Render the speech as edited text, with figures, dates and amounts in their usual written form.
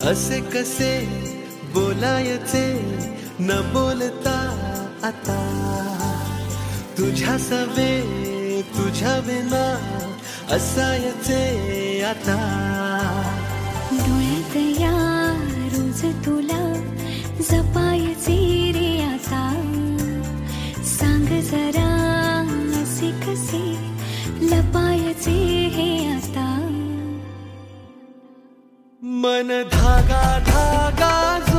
असे कसे बोलायचे न बोलता आता, तुझ्या सवे तुझ्या विना असायचे आता. डोळ्यात या रोज तुला जपायचे रे आता, सांग जरा असे कसे लपायचे हे आता. मन धागा धागा